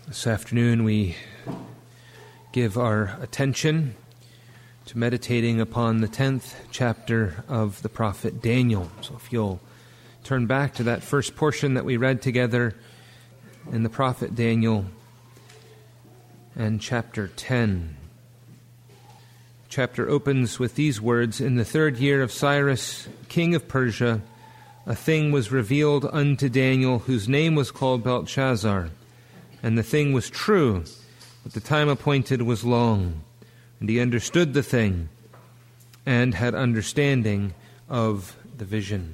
This afternoon we give our attention to meditating upon the 10th chapter of the prophet Daniel. So if you'll turn back to that first portion that we read together in the prophet Daniel and chapter 10. Chapter opens with these words, "In the 3rd year of Cyrus, king of Persia, a thing was revealed unto Daniel, whose name was called Belteshazzar. And the thing was true, but the time appointed was long. And he understood the thing, and had understanding of the vision."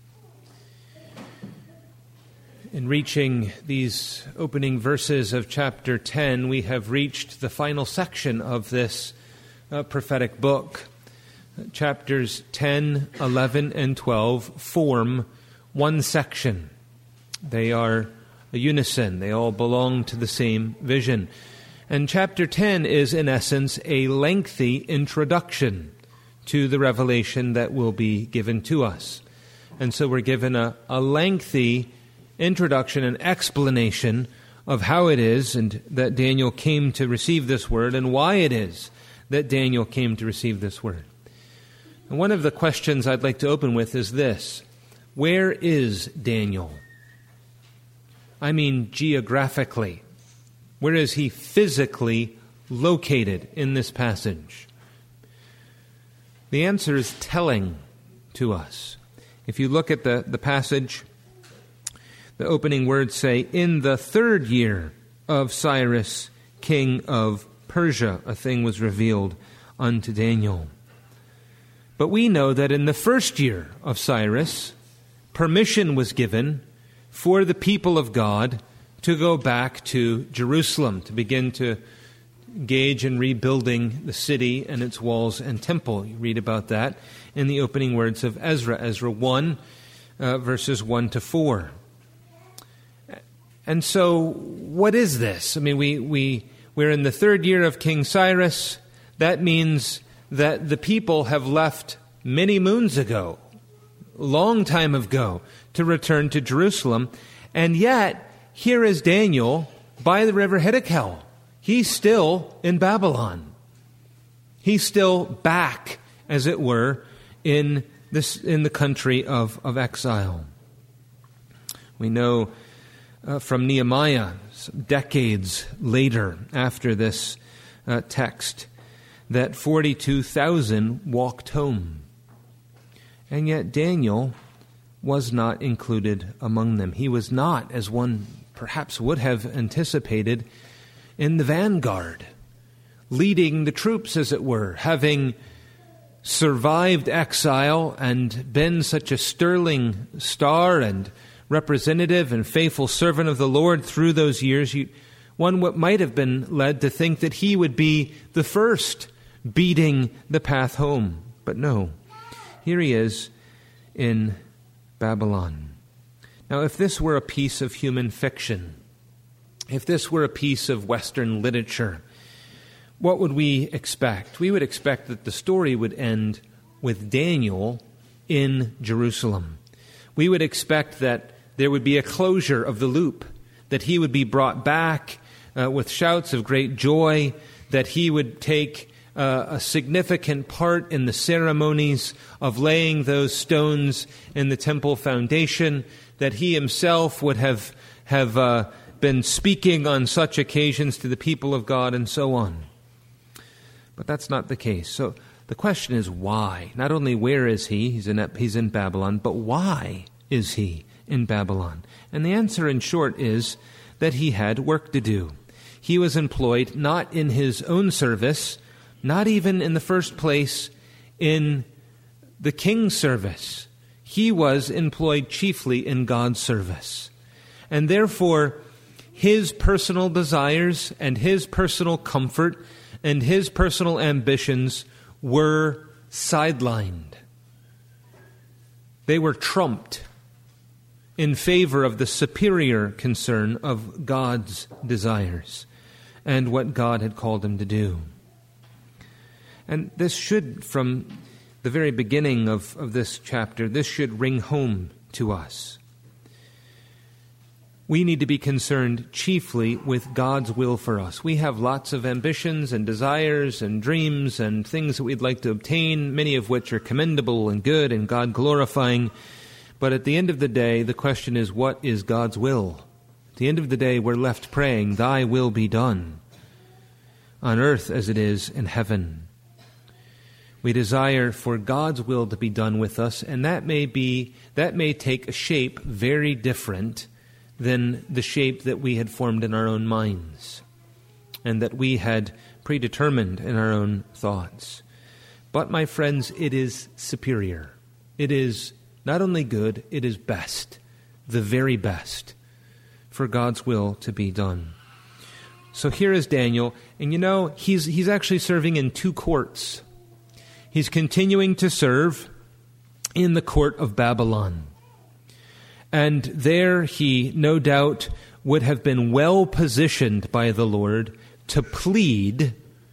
In reaching these opening verses of chapter 10, we have reached the final section of this prophetic book. Chapters 10, 11, and 12 form one section. They are a unison. They all belong to the same vision. And chapter 10 is, in essence, a lengthy introduction to the revelation that will be given to us. And so we're given a lengthy introduction and explanation of how it is and that Daniel came to receive this word and why it is that Daniel came to receive this word. And one of the questions I'd like to open with is this: where is Daniel? I mean geographically. Where is he physically located in this passage? The answer is telling to us. If you look at the passage, the opening words say, "In the 3rd year of Cyrus, king of Persia, a thing was revealed unto Daniel." But we know that in the 1st year of Cyrus, permission was given for the people of God to go back to Jerusalem, to begin to engage in rebuilding the city and its walls and temple. You read about that in the opening words of Ezra 1, verses 1 to 4. And so, what is this? I mean, we're in the 3rd year of King Cyrus. That means that the people have left many moons ago, long time ago, to return to Jerusalem. And yet, here is Daniel by the river Hiddekel. He's still in Babylon. He's still back, as it were, in the country of exile. We know from Nehemiah, decades later after this text, that 42,000 walked home. And yet Daniel was not included among them. He was not, as one perhaps would have anticipated, in the vanguard, leading the troops, as it were, having survived exile and been such a sterling star and representative and faithful servant of the Lord through those years. One might have been led to think that he would be the first beating the path home. But no, here he is in Babylon. Now, if this were a piece of human fiction, if this were a piece of Western literature, what would we expect? We would expect that the story would end with Daniel in Jerusalem. We would expect that there would be a closure of the loop, that he would be brought back with shouts of great joy, that he would take a significant part in the ceremonies of laying those stones in the temple foundation, that he himself would have been speaking on such occasions to the people of God, and so on. But that's not the case. So the question is why? Not only where is he? He's in Babylon, but why is he in Babylon? And the answer, in short, is that he had work to do. He was employed not in his own service, not even in the first place in the king's service. He was employed chiefly in God's service. And therefore, his personal desires and his personal comfort and his personal ambitions were sidelined. They were trumped in favor of the superior concern of God's desires and what God had called him to do. And this should, from the very beginning of this chapter, this should ring home to us. we need to be concerned chiefly with God's will for us. We have lots of ambitions and desires and dreams and things that we'd like to obtain, many of which are commendable and good and God-glorifying. But at the end of the day, the question is, what is God's will? At the end of the day, we're left praying, Thy will be done, on earth as it is in heaven. We desire for God's will to be done with us, and that may take a shape very different than the shape that we had formed in our own minds and that we had predetermined in our own thoughts. But, my friends, it is superior. It is not only good, it is best, the very best, for God's will to be done. So here is Daniel, and he's actually serving in two courts. He's continuing to serve in the court of Babylon. And there he, no doubt, would have been well positioned by the Lord to plead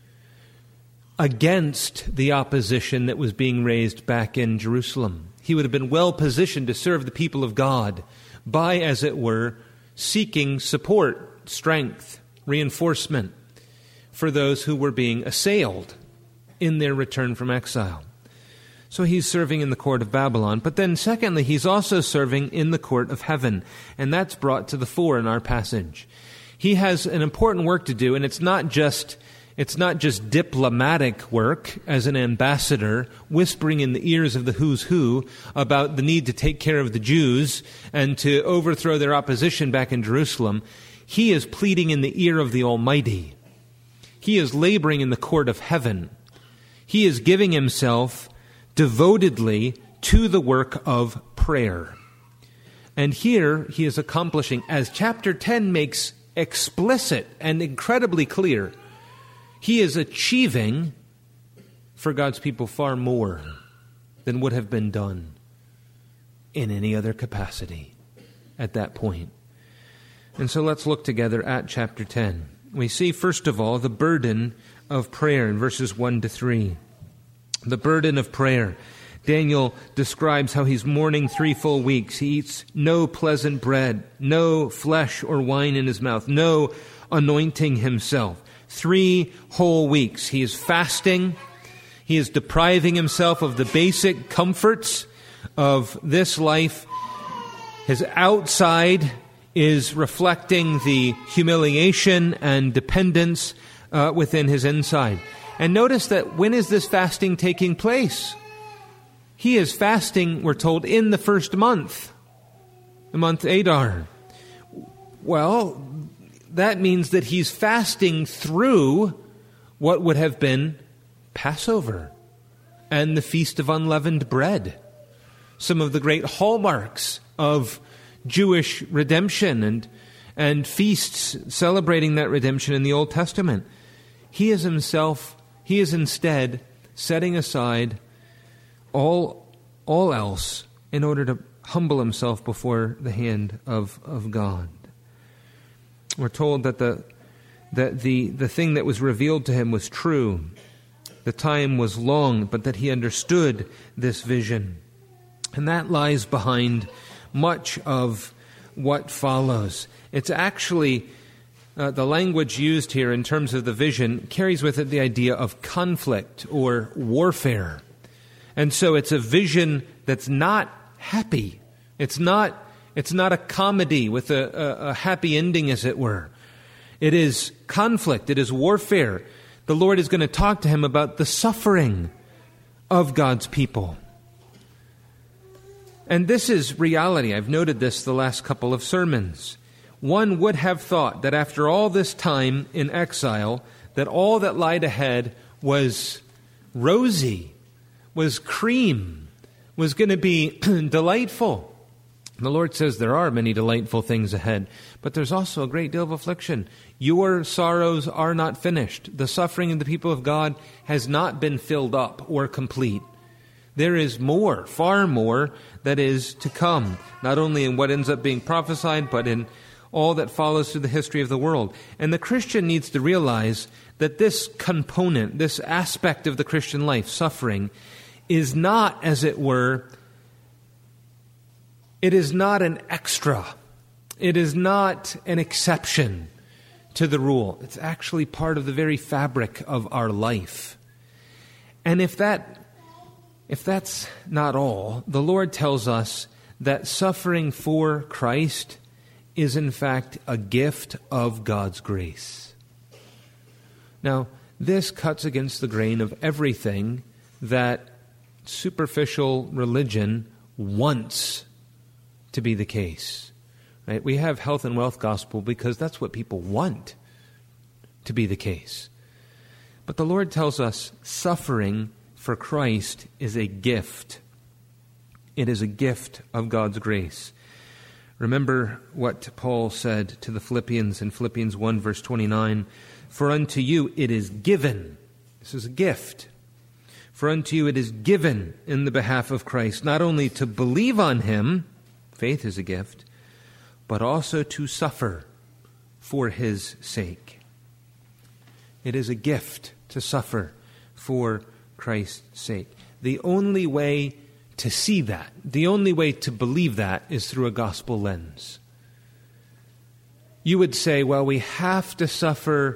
against the opposition that was being raised back in Jerusalem. He would have been well positioned to serve the people of God by, as it were, seeking support, strength, reinforcement for those who were being assailed in their return from exile. So he's serving in the court of Babylon. But then secondly, he's also serving in the court of heaven. And that's brought to the fore in our passage. He has an important work to do, and it's not just diplomatic work as an ambassador, whispering in the ears of the who's who about the need to take care of the Jews and to overthrow their opposition back in Jerusalem. He is pleading in the ear of the Almighty. He is laboring in the court of heaven. He is giving himself devotedly to the work of prayer. And here he is accomplishing, as chapter 10 makes explicit and incredibly clear, he is achieving for God's people far more than would have been done in any other capacity at that point. And so let's look together at chapter 10. We see, first of all, the burden of prayer in verses 1 to 3. The burden of prayer. Daniel describes how he's mourning 3 full weeks. He eats no pleasant bread, no flesh or wine in his mouth, no anointing himself. 3 whole weeks. He is fasting. He is depriving himself of the basic comforts of this life. His outside is reflecting the humiliation and dependence within his inside. And notice that when is this fasting taking place? He is fasting, we're told, in the first month, the month Adar. Well, that means that he's fasting through what would have been Passover and the Feast of Unleavened Bread, some of the great hallmarks of Jewish redemption and feasts celebrating that redemption in the Old Testament. He is instead setting aside all else in order to humble himself before the hand of God. We're told that the thing that was revealed to him was true. The time was long, but that he understood this vision. And that lies behind much of what follows. It's actually the language used here in terms of the vision carries with it the idea of conflict or warfare. And so it's a vision that's not happy. It's not a comedy with a happy ending, as it were. It is conflict. It is warfare. The Lord is going to talk to him about the suffering of God's people. And this is reality. I've noted this the last couple of sermons. One would have thought that after all this time in exile, that all that lied ahead was rosy, was cream, was going to be delightful. The Lord says there are many delightful things ahead, but there's also a great deal of affliction. Your sorrows are not finished. The suffering of the people of God has not been filled up or complete. There is more, far more, that is to come, not only in what ends up being prophesied, but in all that follows through the history of the world. And the Christian needs to realize that this component, this aspect of the Christian life, suffering, is not, as it were, it is not an extra. It is not an exception to the rule. It's actually part of the very fabric of our life. And if that's not all, the Lord tells us that suffering for Christ is in fact a gift of God's grace. Now, this cuts against the grain of everything that superficial religion wants to be the case. Right? We have health and wealth gospel because that's what people want to be the case. But the Lord tells us suffering for Christ is a gift. It is a gift of God's grace. Remember what Paul said to the Philippians in Philippians 1 verse 29, "For unto you it is given," this is a gift, "for unto you it is given in the behalf of Christ, not only to believe on him," faith is a gift, "but also to suffer for his sake." It is a gift to suffer for Christ's sake. The only way to see that, the only way to believe that is through a gospel lens. You would say, well, we have to suffer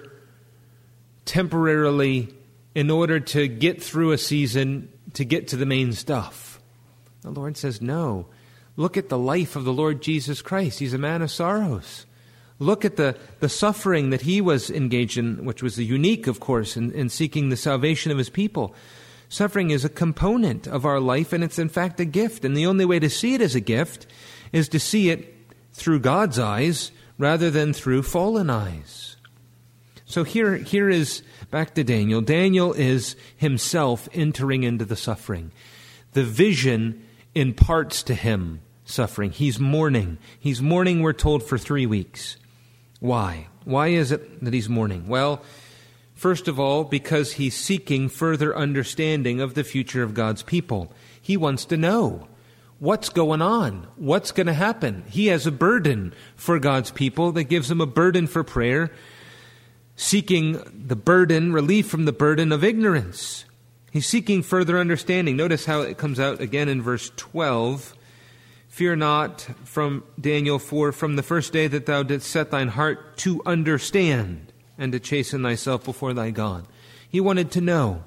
temporarily in order to get through a season, to get to the main stuff. The Lord says, no. Look at the life of the Lord Jesus Christ. He's a man of sorrows. Look at the suffering that he was engaged in, which was unique, of course, in seeking the salvation of his people. Suffering is a component of our life, and it's in fact a gift. And the only way to see it as a gift is to see it through God's eyes rather than through fallen eyes. So here is, back to Daniel. Daniel is himself entering into the suffering. The vision imparts to him suffering. He's mourning. He's mourning, we're told, for 3 weeks. Why? Why is it that he's mourning? Well, first of all, because he's seeking further understanding of the future of God's people. He wants to know what's going on, what's going to happen. He has a burden for God's people that gives him a burden for prayer, seeking the burden, relief from the burden of ignorance. He's seeking further understanding. Notice how it comes out again in verse 12. "Fear not," from Daniel 4, "from the first day that thou didst set thine heart to understand and to chasten thyself before thy God." He wanted to know.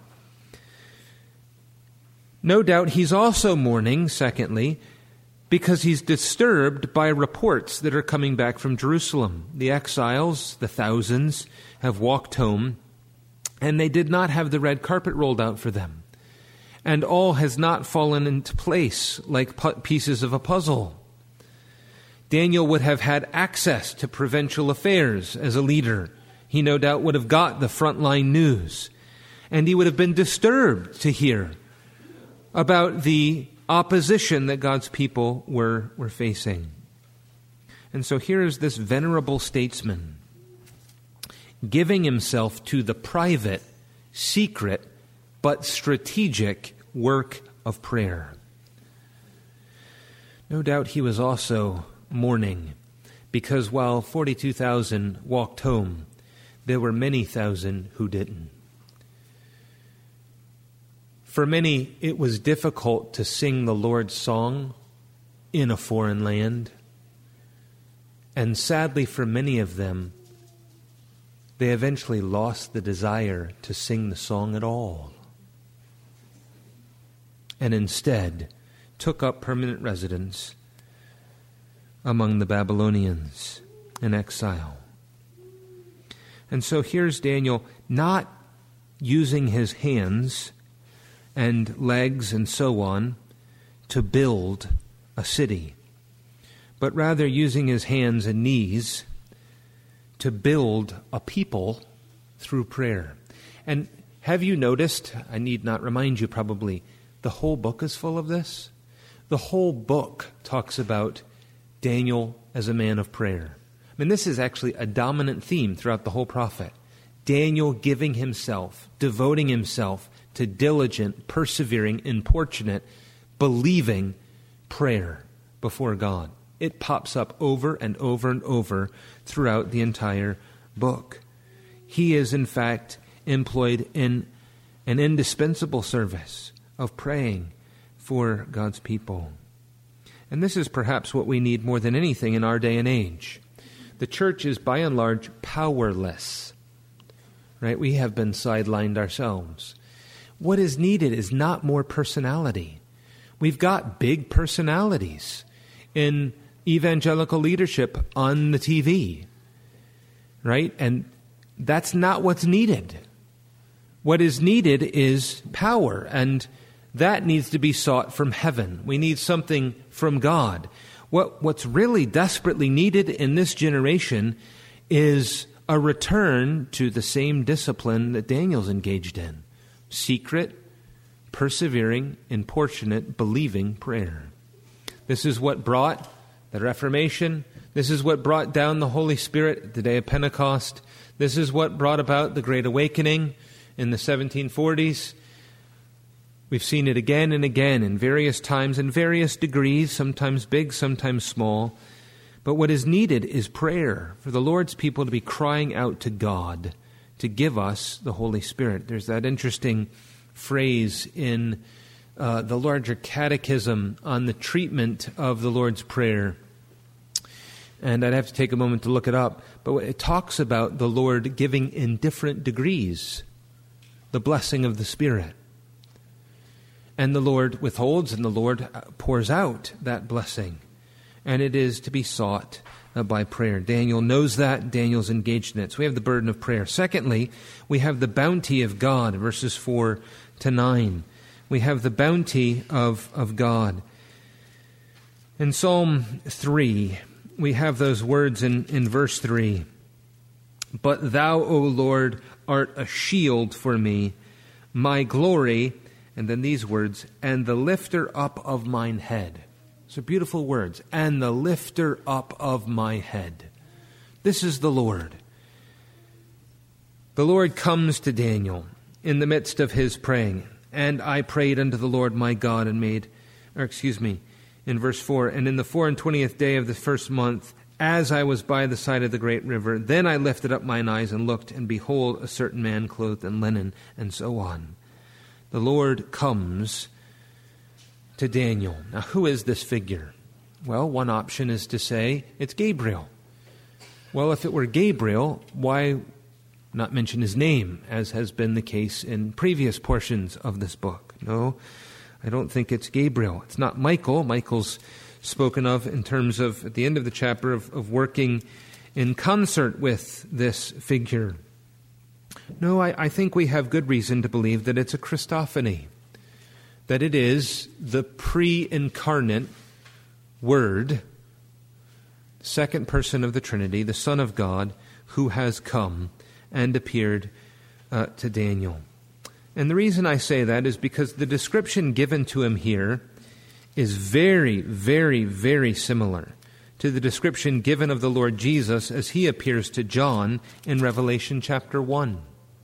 No doubt he's also mourning, secondly, because he's disturbed by reports that are coming back from Jerusalem. The exiles, the thousands, have walked home, and they did not have the red carpet rolled out for them. And all has not fallen into place like pieces of a puzzle. Daniel would have had access to provincial affairs as a leader. He no doubt would have got the frontline news. And he would have been disturbed to hear about the opposition that God's people were facing. And so here is this venerable statesman giving himself to the private, secret, but strategic work of prayer. No doubt he was also mourning, because while 42,000 walked home, there were many thousand who didn't. For many, it was difficult to sing the Lord's song in a foreign land. And sadly, for many of them, they eventually lost the desire to sing the song at all, and instead took up permanent residence among the Babylonians in exile. And so here's Daniel not using his hands and legs and so on to build a city, but rather using his hands and knees to build a people through prayer. And have you noticed, I need not remind you probably, the whole book is full of this? The whole book talks about Daniel as a man of prayer. I mean, this is actually a dominant theme throughout the whole prophet. Daniel giving himself, devoting himself to diligent, persevering, importunate, believing prayer before God. It pops up over and over and over throughout the entire book. He is, in fact, employed in an indispensable service of praying for God's people. And this is perhaps what we need more than anything in our day and age. The church is by and large powerless. Right? We have been sidelined ourselves. What is needed is not more personality. We've got big personalities in evangelical leadership on the TV. Right? And that's not what's needed. What is needed is power, and that needs to be sought from heaven. We need something from God. What's really desperately needed in this generation is a return to the same discipline that Daniel's engaged in. Secret, persevering, importunate, believing prayer. This is what brought the Reformation. This is what brought down the Holy Spirit the day of Pentecost. This is what brought about the Great Awakening in the 1740s. We've seen it again and again in various times, in various degrees, sometimes big, sometimes small. But what is needed is prayer for the Lord's people to be crying out to God to give us the Holy Spirit. There's that interesting phrase in the larger catechism on the treatment of the Lord's Prayer. And I'd have to take a moment to look it up. But it talks about the Lord giving in different degrees the blessing of the Spirit. And the Lord withholds and the Lord pours out that blessing. And it is to be sought by prayer. Daniel knows that. Daniel's engaged in it. So we have the burden of prayer. Secondly, we have the bounty of God, verses 4 to 9. We have the bounty of God. In Psalm 3, we have those words in verse 3. But thou, O Lord, art a shield for me, my glory, and then these words, and the lifter up of mine head. So beautiful words. And the lifter up of my head. This is the Lord. The Lord comes to Daniel in the midst of his praying. And I prayed unto the Lord my God and in verse 4, and in the 24th day of the first month, as I was by the side of the great river, then I lifted up mine eyes and looked, and behold, a certain man clothed in linen, and so on. The Lord comes to Daniel. Now, who is this figure? Well, one option is to say it's Gabriel. Well, if it were Gabriel, why not mention his name, as has been the case in previous portions of this book? No, I don't think it's Gabriel. It's not Michael. Michael's spoken of in terms of, at the end of the chapter, of working in concert with this figure. No, I think we have good reason to believe that it's a Christophany, that it is the pre-incarnate Word, second person of the Trinity, the Son of God, who has come and appeared to Daniel. And the reason I say that is because the description given to him here is very, very, very similar to the description given of the Lord Jesus as he appears to John in Revelation chapter 1.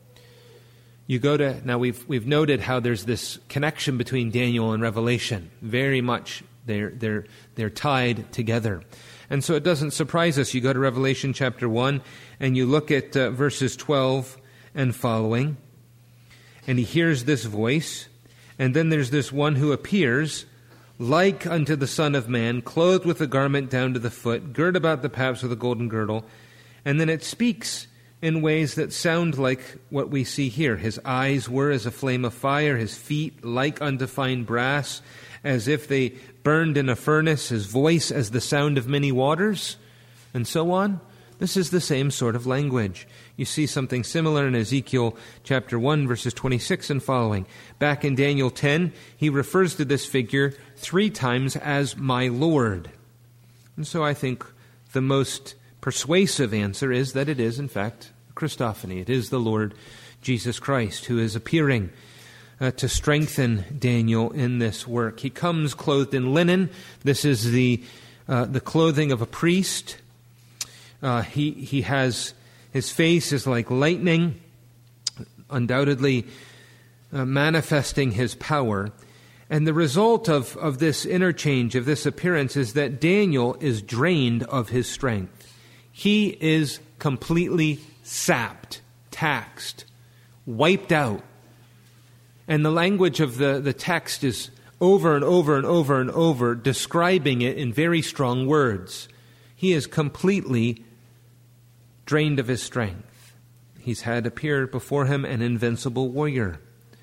You go to, now we've noted how there's this connection between Daniel and Revelation. Very much they're tied together. And so it doesn't surprise us. You go to Revelation chapter 1 and you look at verses 12 and following, and he hears this voice, and then there's this one who appears like unto the Son of Man, clothed with a garment down to the foot, girt about the paps with a golden girdle. And then it speaks in ways that sound like what we see here. His eyes were as a flame of fire, his feet like unto fine brass, as if they burned in a furnace, his voice as the sound of many waters, and so on. This is the same sort of language. You see something similar in Ezekiel chapter 1, verses 26 and following. Back in Daniel 10, he refers to this figure 3 times as my Lord. And so I think the most persuasive answer is that it is, in fact, a Christophany. It is the Lord Jesus Christ who is appearing to strengthen Daniel in this work. He comes clothed in linen. This is the clothing of a priest. He has, his face is like lightning, undoubtedly manifesting his power. And the result of this interchange, of this appearance, is that Daniel is drained of his strength. He is completely sapped, taxed, wiped out. And the language of the text is over and over and over and over, describing it in very strong words. He is completely drained of his strength. He's had appear before him an invincible warrior.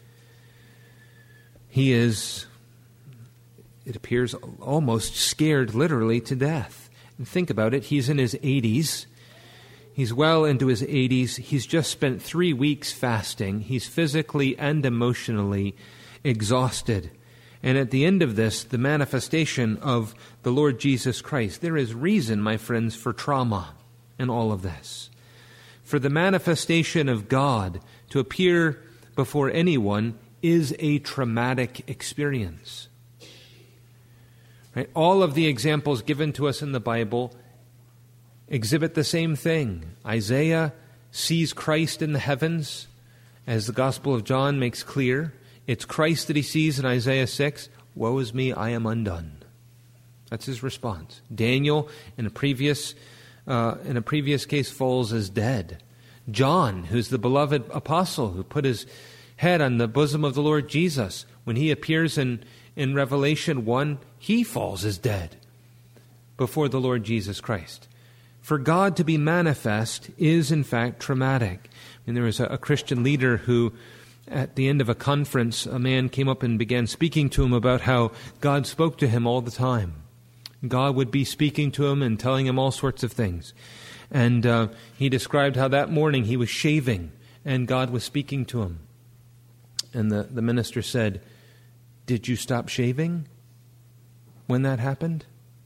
He is, it appears, almost scared literally to death. And think about it, he's in his 80s. He's well into his 80s. He's just spent 3 weeks fasting. He's physically and emotionally exhausted. And at the end of this, the manifestation of the Lord Jesus Christ, there is reason, my friends, for trauma in all of this. For the manifestation of God to appear before anyone is a traumatic experience. Right? All of the examples given to us in the Bible exhibit the same thing. Isaiah sees Christ in the heavens, as the Gospel of John makes clear. It's Christ that he sees in Isaiah 6. Woe is me, I am undone. That's his response. Daniel, in a previous case, falls as dead. John, who's the beloved apostle who put his head on the bosom of the Lord Jesus, when he appears in Revelation 1, he falls as dead before the Lord Jesus Christ. For God to be manifest is, in fact, traumatic. And there was a Christian leader who, at the end of a conference, a man came up and began speaking to him about how God spoke to him all the time. God would be speaking to him and telling him all sorts of things. And he described how that morning he was shaving and God was speaking to him. And the minister said, "Did you stop shaving when that happened?"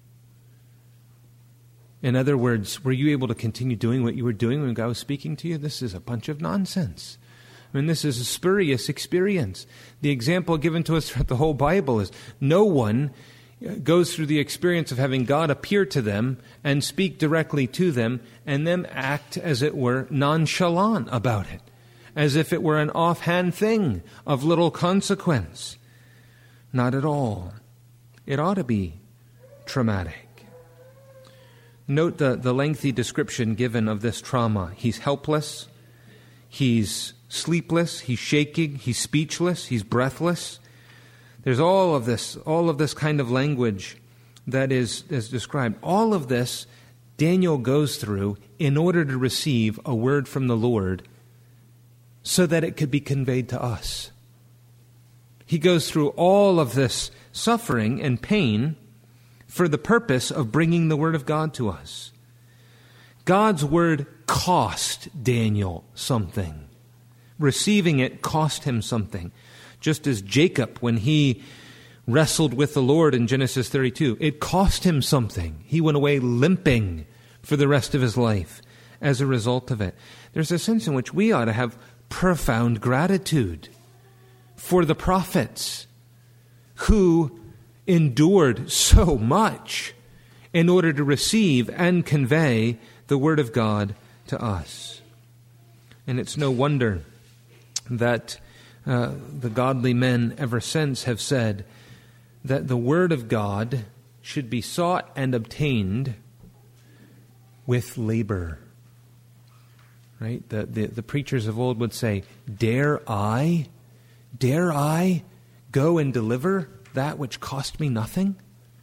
In other words, were you able to continue doing what you were doing when God was speaking to you? This is a bunch of nonsense. I mean, this is a spurious experience. The example given to us throughout the whole Bible is no one goes through the experience of having God appear to them and speak directly to them and then act, as it were, nonchalant about it, as if it were an offhand thing of little consequence. Not at all. It ought to be traumatic. Note the lengthy description given of this trauma. He's helpless, he's sleepless, he's shaking, he's speechless, he's breathless. There's all of this kind of language that is described. All of this Daniel goes through in order to receive a word from the Lord so that it could be conveyed to us. He goes through all of this suffering and pain for the purpose of bringing the Word of God to us. God's Word cost Daniel something. Receiving it cost him something. Just as Jacob, when he wrestled with the Lord in Genesis 32, it cost him something. He went away limping for the rest of his life as a result of it. There's a sense in which we ought to have profound gratitude for the prophets who endured so much in order to receive and convey the Word of God to us. And it's no wonder that the godly men ever since have said that the Word of God should be sought and obtained with labor. Right? The preachers of old would say, dare I go and deliver that which cost me nothing?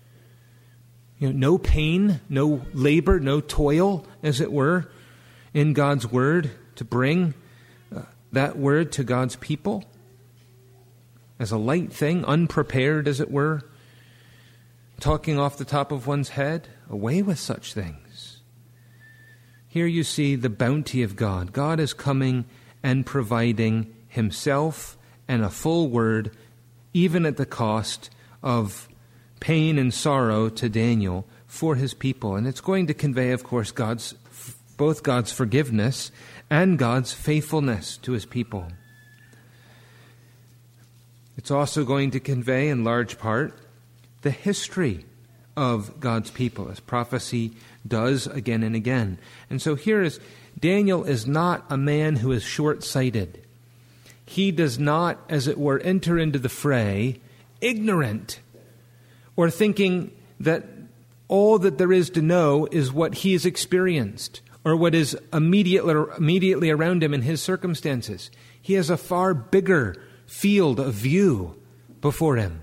No pain, no labor, no toil, as it were, in God's Word to bring that Word to God's people as a light thing, unprepared, as it were, talking off the top of one's head. Away with such things. Here you see the bounty of God. God is coming and providing Himself and a full Word, even at the cost of pain and sorrow to Daniel for his people. And it's going to convey, of course, both God's forgiveness and God's faithfulness to his people. It's also going to convey, in large part, the history of God's people, as prophecy does again and again. And so Daniel is not a man who is short-sighted. He does not, as it were, enter into the fray ignorant or thinking that all that there is to know is what he has experienced or what is immediately around him in his circumstances. He has a far bigger field of view before him.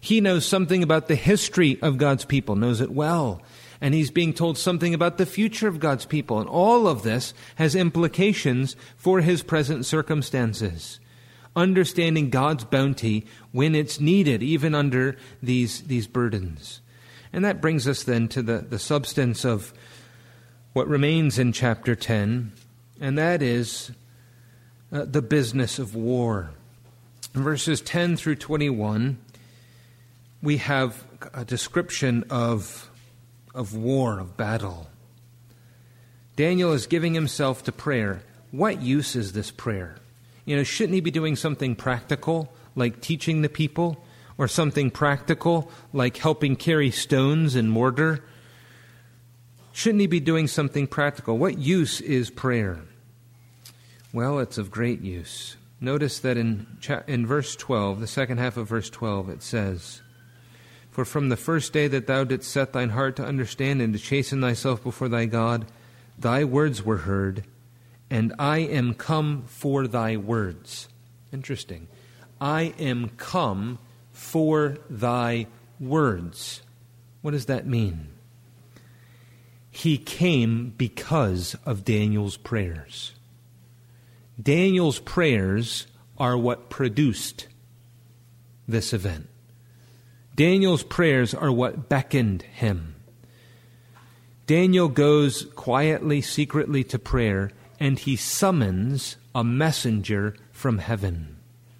He knows something about the history of God's people, knows it well. And he's being told something about the future of God's people. And all of this has implications for his present circumstances. Understanding God's bounty when it's needed, even under these burdens. And that brings us then to the substance of what remains in chapter 10, and that is the business of war. In verses 10 through 21, we have a description of war, of battle. Daniel is giving himself to prayer. What use is this prayer? Shouldn't he be doing something practical, like teaching the people, or something practical, like helping carry stones and mortar? Shouldn't he be doing something practical? What use is prayer? Well, it's of great use. Notice that in verse 12, the second half of verse 12, it says, "For from the first day that thou didst set thine heart to understand and to chasten thyself before thy God, thy words were heard, and I am come for thy words." Interesting. I am come for thy words. What does that mean? He came because of Daniel's prayers. Daniel's prayers are what produced this event. Daniel's prayers are what beckoned him. Daniel goes quietly, secretly to prayer, and he summons a messenger from heaven.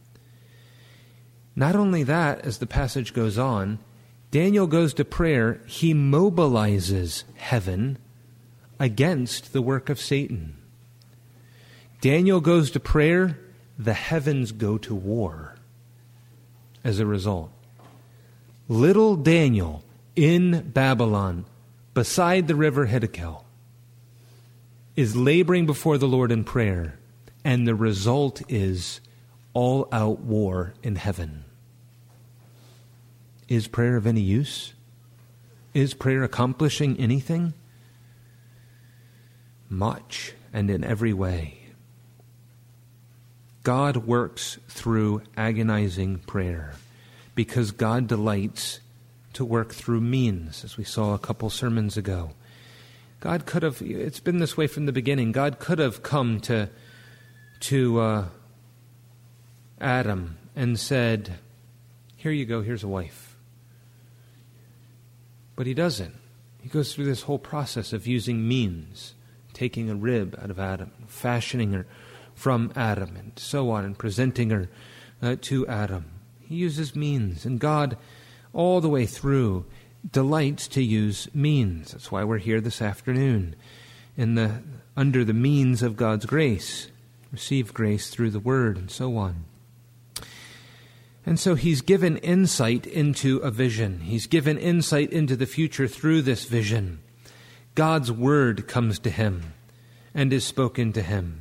Not only that, as the passage goes on, Daniel goes to prayer, he mobilizes heaven against the work of Satan. Daniel goes to prayer, the heavens go to war as a result. Little Daniel in Babylon, beside the river Hiddekel, is laboring before the Lord in prayer, and the result is all-out war in heaven. Is prayer of any use? Is prayer accomplishing anything? Much, and in every way. God works through agonizing prayer because God delights to work through means, as we saw a couple sermons ago. God could have, it's been this way from the beginning, God could have come to Adam and said, "Here you go, here's a wife." But he doesn't. He goes through this whole process of using means, taking a rib out of Adam, fashioning her from Adam, and so on, and presenting her to Adam. He uses means, and God, all the way through, delights to use means. That's why we're here this afternoon, under the means of God's grace. Receive grace through the Word, and so on. And so he's given insight into a vision. He's given insight into the future through this vision. God's word comes to him and is spoken to him.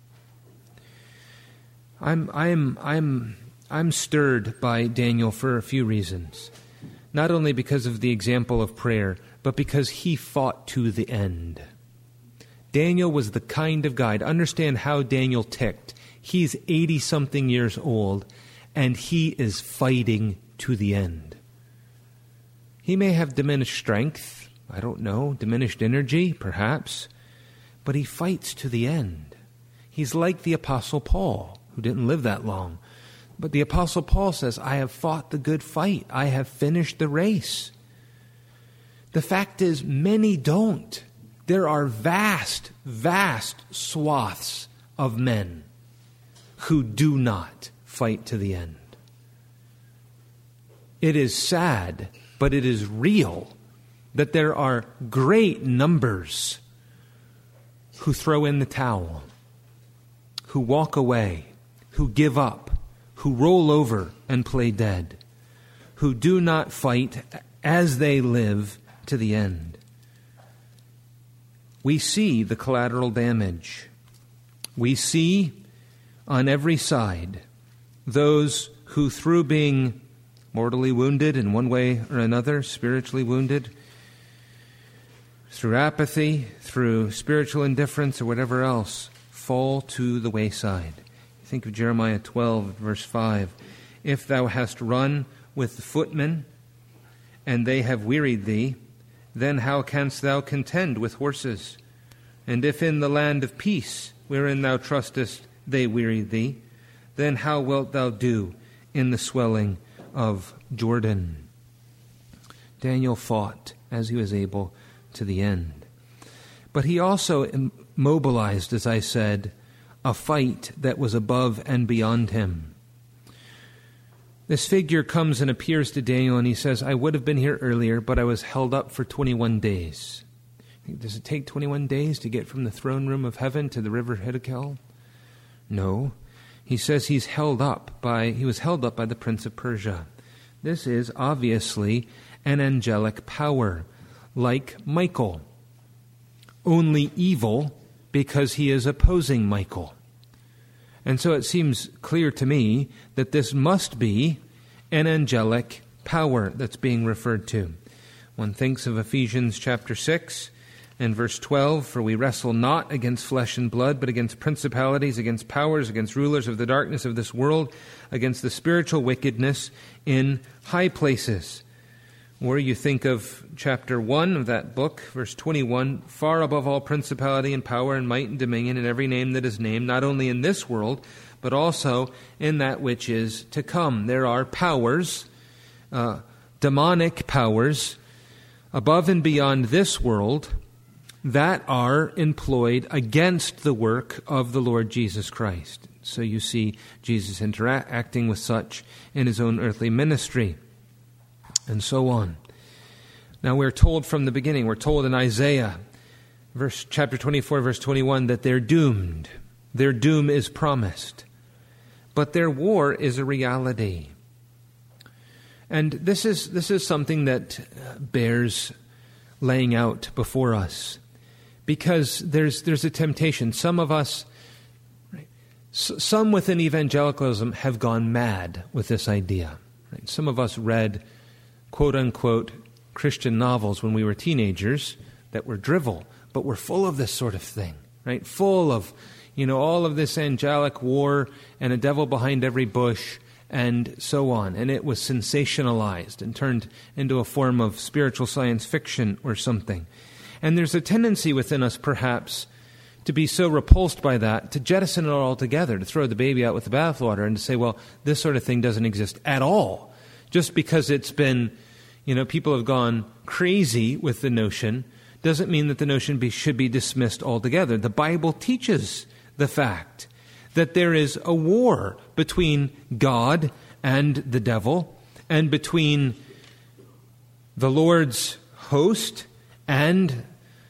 I'm stirred by Daniel for a few reasons. Not only because of the example of prayer, but because he fought to the end. Daniel was the kind of guy, to understand how Daniel ticked. He's 80-something years old, and he is fighting to the end. He may have diminished strength, I don't know, diminished energy, perhaps, but he fights to the end. He's like the Apostle Paul, who didn't live that long. But the Apostle Paul says, "I have fought the good fight. I have finished the race." The fact is, many don't. There are vast, vast swaths of men who do not fight to the end. It is sad, but it is real that there are great numbers who throw in the towel, who walk away, who give up, who roll over and play dead, who do not fight as they live to the end. We see the collateral damage. We see on every side those who, through being mortally wounded in one way or another, spiritually wounded, through apathy, through spiritual indifference or whatever else, fall to the wayside. Think of Jeremiah 12, verse 5. "If thou hast run with the footmen, and they have wearied thee, then how canst thou contend with horses? And if in the land of peace, wherein thou trustest, they weary thee, then how wilt thou do in the swelling of Jordan? Daniel fought as he was able to the end. But he also mobilized, as I said, a fight that was above and beyond him. This figure comes and appears to Daniel, and he says, I would have been here earlier, but I was held up for 21 days. Does it take 21 days to get from the throne room of heaven to the river Hiddekel? No. He says he was held up by the prince of Persia. This is obviously an angelic power, like Michael, only evil because he is opposing Michael. And so it seems clear to me that this must be an angelic power that's being referred to. One thinks of Ephesians chapter 6 and verse 12, for we wrestle not against flesh and blood, but against principalities, against powers, against rulers of the darkness of this world, against the spiritual wickedness in high places. Or you think of chapter 1 of that book, verse 21, far above all principality and power and might and dominion and every name that is named, not only in this world, but also in that which is to come. There are powers, demonic powers, above and beyond this world, that are employed against the work of the Lord Jesus Christ. So you see Jesus interacting with such in his own earthly ministry, and so on. Now we're told from the beginning, we're told in Isaiah, chapter 24, verse 21, that they're doomed. Their doom is promised. But their war is a reality. And this is something that bears laying out before us. Because there's a temptation. Some of us, some within evangelicalism have gone mad with this idea. Right? Some of us read, quote-unquote, Christian novels when we were teenagers that were drivel, but were full of this sort of thing, right? Full of, all of this angelic war and a devil behind every bush and so on. And it was sensationalized and turned into a form of spiritual science fiction or something. And there's a tendency within us, perhaps, to be so repulsed by that, to jettison it all altogether, to throw the baby out with the bathwater and to say, well, this sort of thing doesn't exist at all. Just because it's been, people have gone crazy with the notion, doesn't mean that the notion should be dismissed altogether. The Bible teaches the fact that there is a war between God and the devil, and between the Lord's host and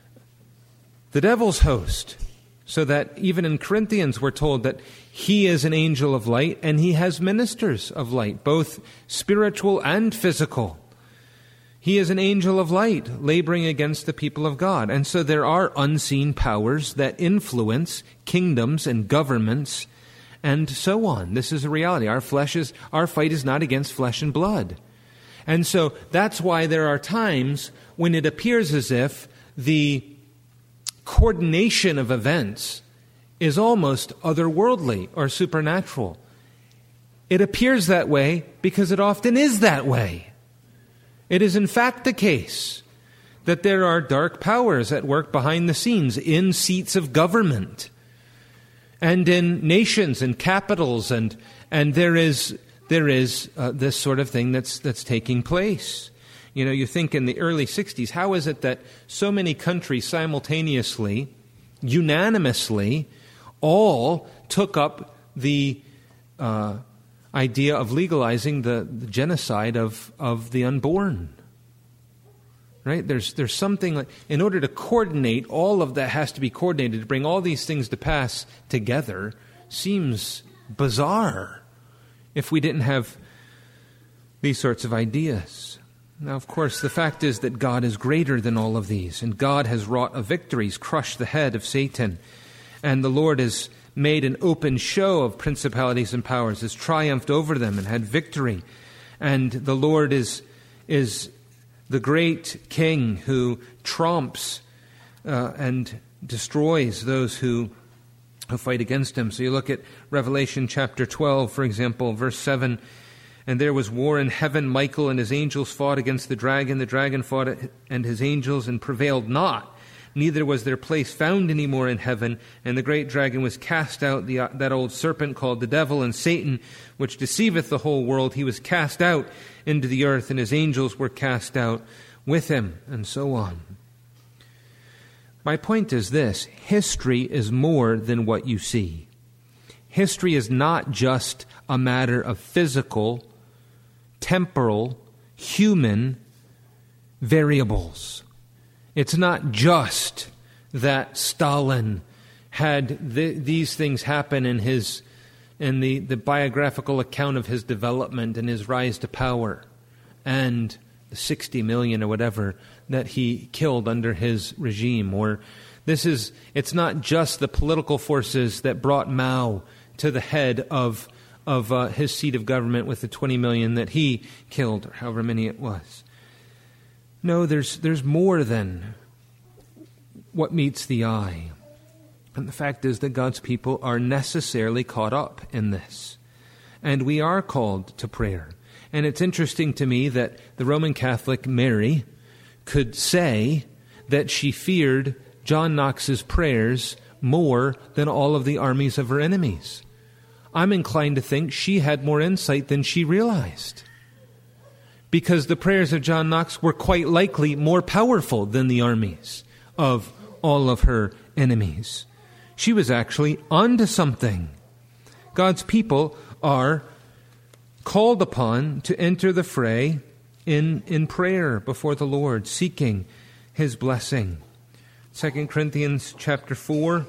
the devil's host. So that even in Corinthians we're told that he is an angel of light and he has ministers of light, both spiritual and physical. He is an angel of light laboring against the people of God. And so there are unseen powers that influence kingdoms and governments and so on. This is a reality. Our fight is not against flesh and blood. And so that's why there are times when it appears as if the coordination of events is almost otherworldly or supernatural. It appears that way because it often is that way. It is in fact the case that there are dark powers at work behind the scenes in seats of government and in nations and capitals, and there is this sort of thing that's taking place. You think in the early 60s, how is it that so many countries simultaneously, unanimously, all took up the idea of legalizing the genocide of the unborn? Right? There's something like, in order to coordinate, all of that has to be coordinated to bring all these things to pass together. Seems bizarre if we didn't have these sorts of ideas. Now, of course, the fact is that God is greater than all of these, and God has wrought a victory. He's crushed the head of Satan, and the Lord has made an open show of principalities and powers, has triumphed over them and had victory. And the Lord is the great King who trumps and destroys those who fight against him. So you look at Revelation chapter 12, for example, verse 7, And there was war in heaven. Michael and his angels fought against the dragon fought and his angels and prevailed not. Neither was their place found any more in heaven. And the great dragon was cast out, that old serpent called the devil and Satan, which deceiveth the whole world. He was cast out into the earth, and his angels were cast out with him, and so on. My point is this: history is more than what you see. History is not just a matter of physical, temporal, human variables. It's not just that Stalin had these things happen in the biographical account of his development and his rise to power, and the 60 million or whatever that he killed under his regime. Or it's not just the political forces that brought Mao to the head of his seat of government with the 20 million that he killed, or however many it was. No, there's more than what meets the eye. And the fact is that God's people are necessarily caught up in this. And we are called to prayer. And it's interesting to me that the Roman Catholic Mary could say that she feared John Knox's prayers more than all of the armies of her enemies. I'm inclined to think she had more insight than she realized, because the prayers of John Knox were quite likely more powerful than the armies of all of her enemies. She was actually onto something. God's people are called upon to enter the fray in prayer before the Lord, seeking His blessing. 2 Corinthians chapter 4,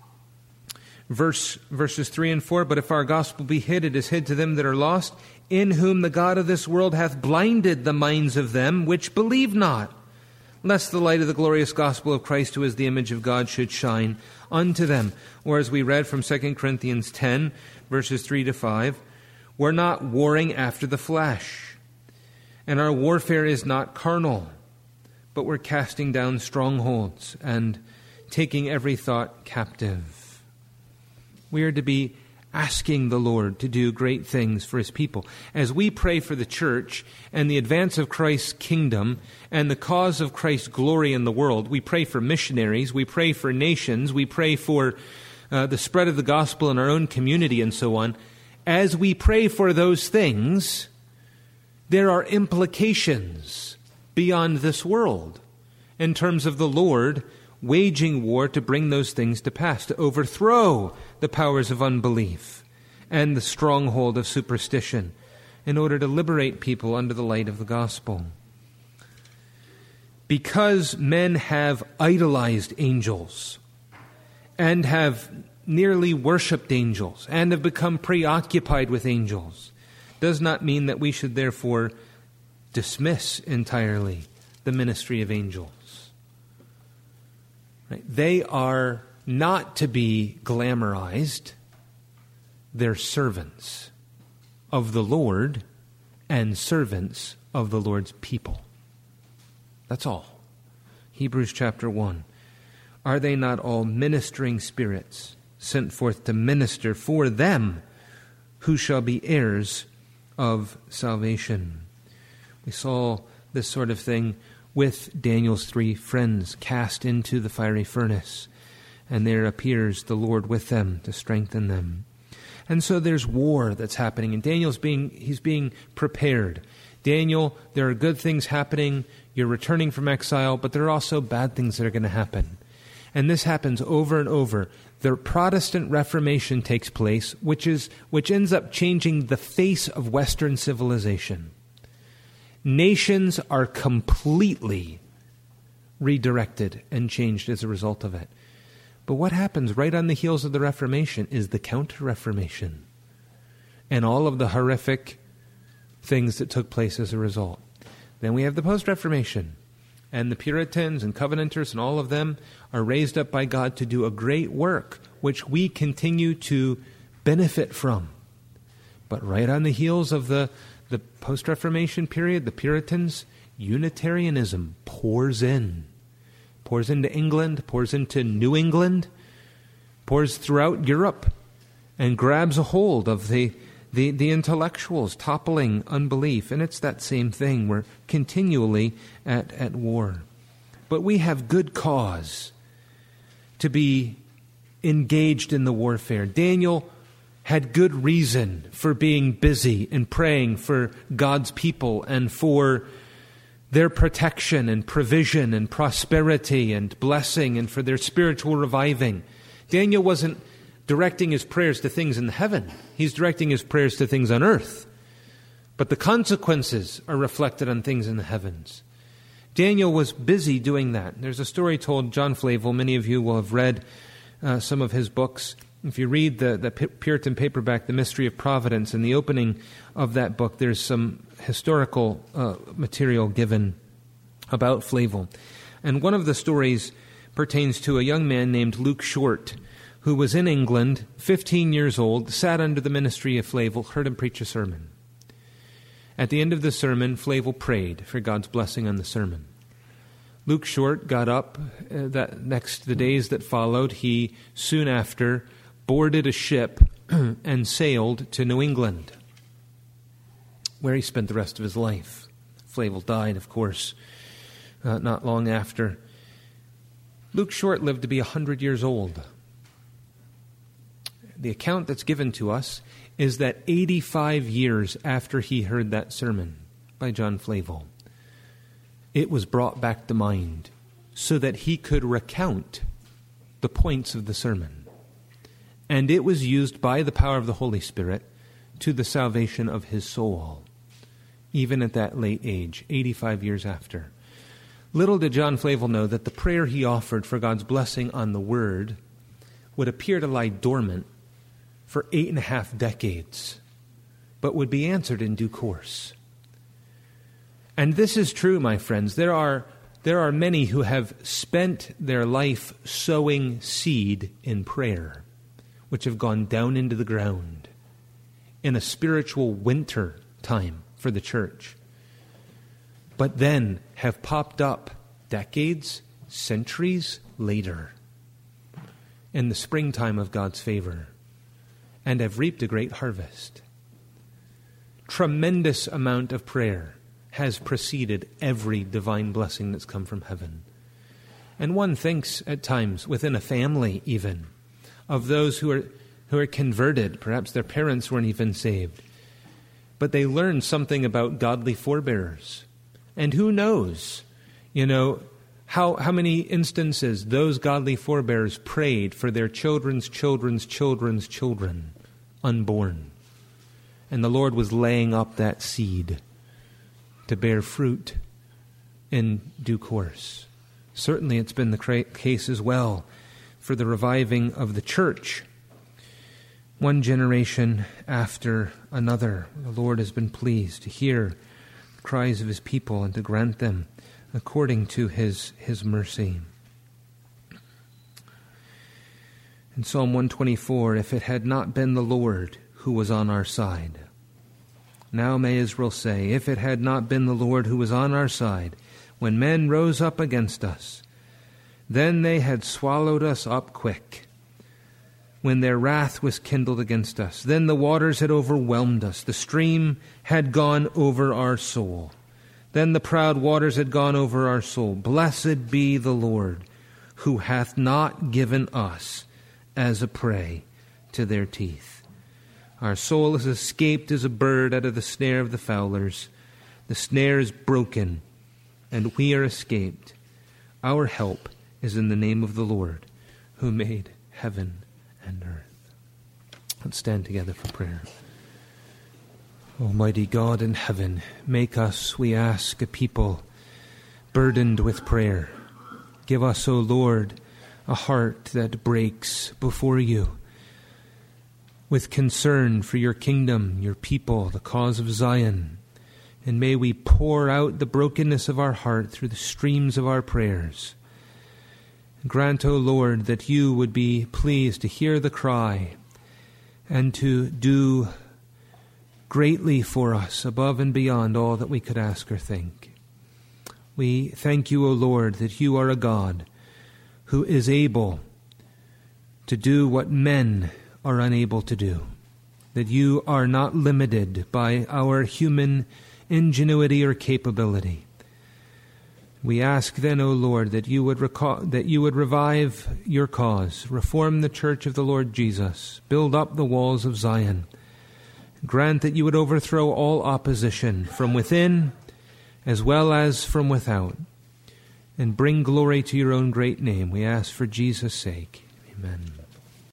verses 3 and 4, "But if our gospel be hid, it is hid to them that are lost, in whom the God of this world hath blinded the minds of them which believe not, lest the light of the glorious gospel of Christ, who is the image of God, should shine unto them." Or as we read from 2 Corinthians 10, verses 3 to 5, "We're not warring after the flesh, and our warfare is not carnal, but we're casting down strongholds and taking every thought captive." We are to be asking the Lord to do great things for His people. As we pray for the church and the advance of Christ's kingdom and the cause of Christ's glory in the world, we pray for missionaries, we pray for nations, we pray for the spread of the gospel in our own community and so on. As we pray for those things, there are implications beyond this world in terms of the Lord waging war to bring those things to pass, to overthrow the powers of unbelief and the stronghold of superstition in order to liberate people under the light of the gospel. Because men have idolized angels and have nearly worshipped angels and have become preoccupied with angels, does not mean that we should therefore dismiss entirely the ministry of angels. Right? They are not to be glamorized. They're servants of the Lord and servants of the Lord's people. That's all. Hebrews chapter 1. "Are they not all ministering spirits sent forth to minister for them who shall be heirs of salvation?" We saw this sort of thing with Daniel's 3 friends cast into the fiery furnace, and there appears the Lord with them to strengthen them. And so there's war that's happening, and he's being prepared. Daniel, there are good things happening, you're returning from exile, but there are also bad things that are going to happen. And this happens over and over. The Protestant Reformation takes place, which ends up changing the face of Western civilization. Nations are completely redirected and changed as a result of it. But what happens right on the heels of the Reformation is the Counter-Reformation and all of the horrific things that took place as a result. Then we have the Post-Reformation, and the Puritans and Covenanters and all of them are raised up by God to do a great work, which we continue to benefit from. But right on the heels of the Post-Reformation period, the Puritans, Unitarianism pours into England, pours into New England, pours throughout Europe, and grabs a hold of the the intellectuals toppling unbelief. And it's that same thing. We're continually at war. But we have good cause to be engaged in the warfare. Daniel had good reason for being busy and praying for God's people and for their protection and provision and prosperity and blessing and for their spiritual reviving. Daniel wasn't directing his prayers to things in heaven. He's directing his prayers to things on earth. But the consequences are reflected on things in the heavens. Daniel was busy doing that. There's a story told, John Flavel, many of you will have read some of his books. If you read the Puritan paperback, The Mystery of Providence, in the opening of that book, there's some historical material given about Flavel. And one of the stories pertains to a young man named Luke Short, who was in England, 15 years old, sat under the ministry of Flavel, heard him preach a sermon. At the end of the sermon, Flavel prayed for God's blessing on the sermon. Luke Short got up the days that followed. He soon after boarded a ship and sailed to New England, where he spent the rest of his life. Flavel died, of course, not long after. Luke Short lived to be 100 years old. The account that's given to us is that 85 years after he heard that sermon by John Flavel, it was brought back to mind so that he could recount the points of the sermon. And it was used by the power of the Holy Spirit to the salvation of his soul, even at that late age, 85 years after. Little did John Flavel know that the prayer he offered for God's blessing on the Word would appear to lie dormant for 8.5 decades, but would be answered in due course. And this is true, my friends. There are many who have spent their life sowing seed in prayer, which have gone down into the ground in a spiritual winter time for the church, but then have popped up decades, centuries later in the springtime of God's favor and have reaped a great harvest. Tremendous amount of prayer has preceded every divine blessing that's come from heaven. And one thinks at times, within a family even, of those who are converted. Perhaps their parents weren't even saved, but they learned something about godly forebearers. And who knows, how many instances those godly forebearers prayed for their children's children's children's children unborn. And the Lord was laying up that seed to bear fruit in due course. Certainly it's been the case as well for the reviving of the church. One generation after another, the Lord has been pleased to hear the cries of his people and to grant them according to his mercy. In Psalm 124, if it had not been the Lord who was on our side. Now may Israel say, if it had not been the Lord who was on our side, when men rose up against us, then they had swallowed us up quick. When their wrath was kindled against us, then the waters had overwhelmed us. The stream had gone over our soul. Then the proud waters had gone over our soul. Blessed be the Lord, who hath not given us as a prey to their teeth. Our soul is escaped as a bird out of the snare of the fowlers. The snare is broken, and we are escaped. Our help is in the name of the Lord, who made heaven and earth. Let's stand together for prayer. Almighty God in heaven, make us, we ask, a people burdened with prayer. Give us, O Lord, a heart that breaks before you with concern for your kingdom, your people, the cause of Zion. And may we pour out the brokenness of our heart through the streams of our prayers. Grant, O Lord, that you would be pleased to hear the cry and to do greatly for us above and beyond all that we could ask or think. We thank you, O Lord, that you are a God who is able to do what men are unable to do. that you are not limited by our human ingenuity or capability. We ask then, O Lord, that you would revive your cause, reform the church of the Lord Jesus, build up the walls of Zion. Grant that you would overthrow all opposition from within as well as from without, and bring glory to your own great name. We ask for Jesus' sake. Amen.